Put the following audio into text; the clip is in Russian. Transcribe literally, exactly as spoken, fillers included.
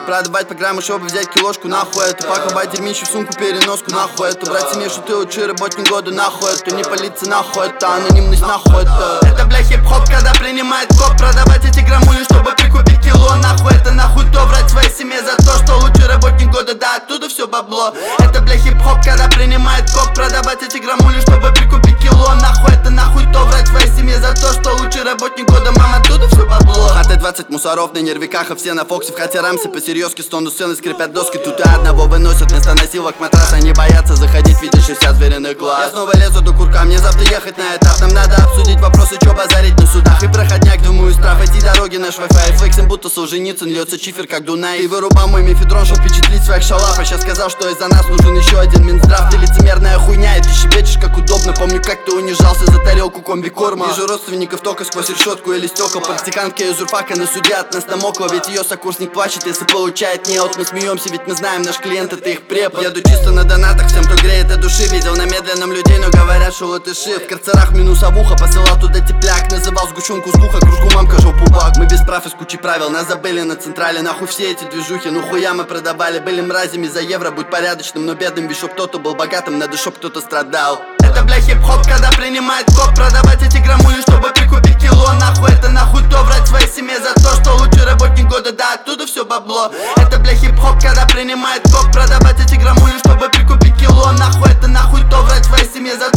Продавать по грамму, чтобы взять килошку, нахуй это. Паковать дерьмище в сумку, переноску, нахуй это. Брать семью, что ты учи, работник года, нахуй это. Не палиться, нахуй это, анонимность, нахуй это. Это, бля, хип-хоп, когда принимает коп. Продавать эти граммули, чтобы прикупить кило, нахуй это. Нахуй то врать своей семье за то, что лучший работник года, да, оттуда все бабло. Это, бля, хип-хоп, когда принимает коп. Продавать эти граммули, чтобы прикупить кило, нахуй это. Нахуй то врать своей семье за то, что лучший работник года, мама, оттуда все бабло. ХТ двадцать мусоров на нервиках, а все на фоксе. В хате рамсе по-серьезки, стону сцены скрипят доски. Тут и одного выносят вместо носилок матрас. Они боятся заходить, видишь, шестьдесят звериных глаз. Я снова лезу до курка, мне завтра ехать на этап. Нам надо обсудить вопросы, чё базарить на судах. И проходняк, думаю, страх, эти дороги наш Wi-Fi. Флексим, будто Солженицын, льется чифер, как Дунай. И вырубал мой мефедрон, чтоб впечатлить своих шалав. А сейчас сказал, что из-за нас нужен еще один Минздрав. Ты лицемерная хуйня, и ты щебечешь, как удобно. Помню, как ты унижался за тарелку комбикорма. Вижу родственников только сквозь решетку или стекла. Практикантка из журфака на суде от нас намокла. Ведь ее сокурсник плачет, если получает неот. Мы смеемся, ведь мы знаем, наш клиент это их препод. Еду чисто на донатах, всем, кто греет от души. Видел на медленном людей, но говорят, что латыши. В карцерах минусовуха, посылал туда тепляк. Называл сгущенку с гуха, кружку мамка жопу бак. Мы без прав из кучи правил, нас забыли на централе. Нахуй все эти движухи, ну хуя мы продавали. Были мразями за евро, будь порядочным, но бедным. Ведь чтоб кто-то был богатым, надо чтоб кто-то страдал. Это, бля, хип-хоп, когда принимает коп. Продавать эти граммули, чтобы прикупить кило, нахуй это. Нахуй то врать своей семье за то, что лучший работник года, да, оттуда все бабло. Это, бля, хип-хоп, когда принимает коп. Продавать эти граммули, чтобы прикупить кило, нахуй это. Нахуй то врать своей семье за